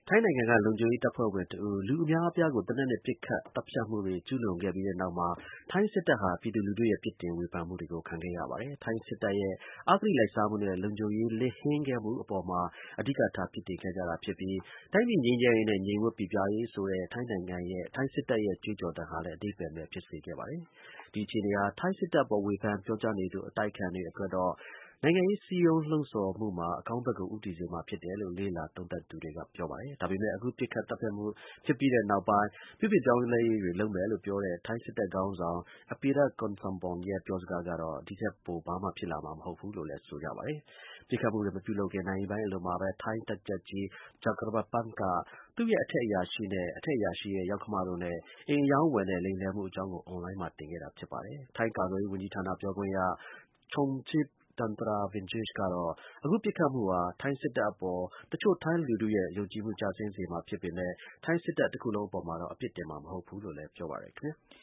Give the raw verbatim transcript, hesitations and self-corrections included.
ထိုင်းနိုင်ငံက လုံခြုံရေးတပ်ဖွဲ့ဝင်တစ်ဦး လူအများအပြားကို သေနတ်နဲ့ ပစ်ခတ် သတ်ဖြတ်မှုတွေ ကျူးလွန်ခဲ့ပြီးတဲ့နောက်မှာ ထိုင်းစစ်တပ်ဟာ ပြည်သူလူထုရဲ့ ပြစ်တင်ဝေဖန်မှုတွေကို ခံခဲ့ရပါတယ်။ ထိုင်းစစ်တပ်ရဲ့ အဂတိလိုက်စားမှုနဲ့ လုံခြုံရေး လစ်ဟင်းခဲ့မှုအပေါ်မှာ အဓိကထား ပြစ်တင်ခဲ့ကြတာဖြစ်ပြီး တိုင်းပြည် ငြိမ်းချမ်းရေးနဲ့ ငြိမ်ဝပ်ပိပြားရေးဆိုတဲ့ ထိုင်းနိုင်ငံရဲ့ ထိုင်းစစ်တပ်ရဲ့ ကြွေးကြော်သံဟာလည်း အဓိပ္ပါယ်မဲ့ ဖြစ်စေခဲ့ပါတယ်။ ဒီအခြေအနေဟာ ထိုင်းစစ်တပ်အပေါ် ဝေဖန်ပြောကြားနေသူ အတိုက်အခံတွေအတွက်တော့ နိုင်ငံရေး စည်းရုံးလှုံ့ဆော်မှုမှာ အကောင်းဘက်ကို ဦးတည်စေမှာ ဖြစ်တယ်လို့ လေ့လာသုံးသပ်သူတွေက ပြောပါတယ်။ ဒါပေမဲ့ အခု ပစ်ခတ် သတ်ဖြတ်မှု ဖြစ်ပြီးတဲ့နောက်ပိုင်း ပြုပြင်ပြောင်းလဲရေးတွေ လုပ်မယ်လို့ ပြောတဲ့ ထိုင်းစစ်တပ်ခေါင်းဆောင် Apirat Kongsompong ရဲ့ ပြောစကားကတော့ ဒီထက်ပို ဘာမှ ဖြစ်လာမှာ မဟုတ်ဘူးလို့လည်း ဆိုကြပါတယ်။ ပစ်ခတ်မှုတွေ မပြုလုပ်ခင် နာရီပိုင်းအလိုမှာပဲ ထိုင်းတပ်ကြပ်ကြီး Jakrapong က သူ့ရဲ့ အထက်အရာရှိနဲ့ အထက်အရာရှိရဲ့ ယောက္ခမတို့နဲ့ အိမ်အရောင်းအဝယ်နဲ့ လိမ်လည်မှုအကြောင်းကို အွန်လိုင်းမှာ တင်ခဲ့တာ ဖြစ်ပါတယ်။ ထိုင်းကာကွယ်ရေး ဝန်ကြီးဌာန ပြောခွင့်ရ Chongchip Tantravinchai ကတော့ အခု ပစ်ခတ်မှုဟာ ထိုင်းစစ်တပ်အပေါ် တစ်ချို့ ထိုင်းလူထုရဲ့ ယုံကြည်မှု ကျဆင်းစေမှာ ဖြစ်ပေမဲ့ ထိုင်းစစ်တပ် တစ်ခုလုံးအပေါ်မှာတော့ အပြစ်တင်မှာ မဟုတ်ဘူးလို့လည်း ပြောပါတယ်ခင်ဗျာ။